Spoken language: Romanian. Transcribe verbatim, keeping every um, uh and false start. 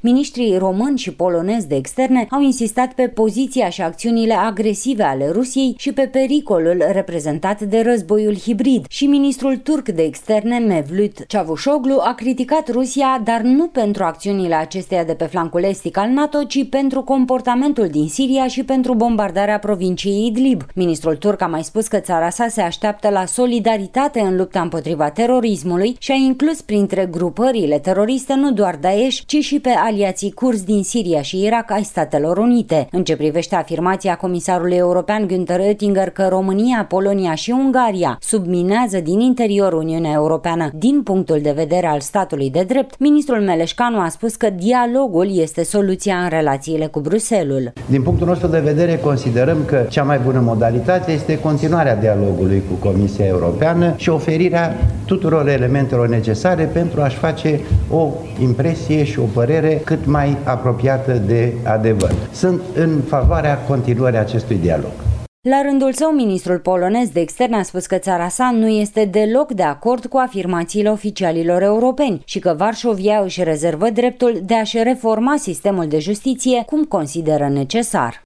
Miniștrii români și polonezi de externe au insistat pe poziția și acțiunile agresive ale Rusiei și pe pericolul reprezentat de războiul hibrid și ministrul turc de externe Mevlut Çavuşoğlu a criticat Rusia, dar nu pentru acțiunile acesteia de pe flancul estic al NATO, ci pentru comportamentul din Siria și pentru bombardarea provinciei Idlib. Ministrul turc a mai spus că țara sa se așteaptă la solidaritate în lupta împotriva terorismului și a inclus printre grupările teroriste nu doar Daesh, ci și pe aliații curzi din Siria și Irak ai Statelor Unite. În ce privește afirmația comisarului european Günther Oettinger că România, Polonia și Ungaria subminează din interior Uniunea Europeană din punctul de vedere al statului de drept, ministrul Meleșcanu a spus că dialogul este soluția în relațiile cu Bruxelles. Din punctul nostru de vedere, considerăm că cea mai bună modalitate este continuarea dialogului cu Comisia Europeană și oferirea tuturor elementelor necesare pentru a-și face o impresie și o părere cât mai apropiată de adevăr. Sunt în favoarea continuării acestui dialog. La rândul său, ministrul polonez de externe a spus că țara sa nu este deloc de acord cu afirmațiile oficialilor europeni și că Varșovia își rezervă dreptul de a-și reforma sistemul de justiție cum consideră necesar.